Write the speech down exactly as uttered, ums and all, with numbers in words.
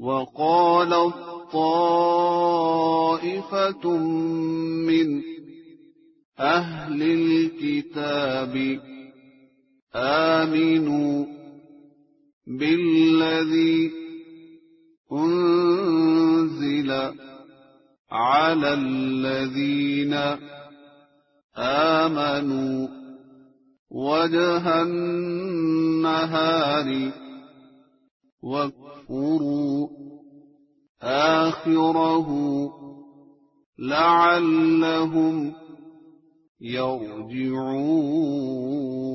وقالت طائفة من أهل الكتاب آمنوا بالذي أنزل على الذين آمنوا وجه النهار واكفروا آخره لعلهم يرجعون.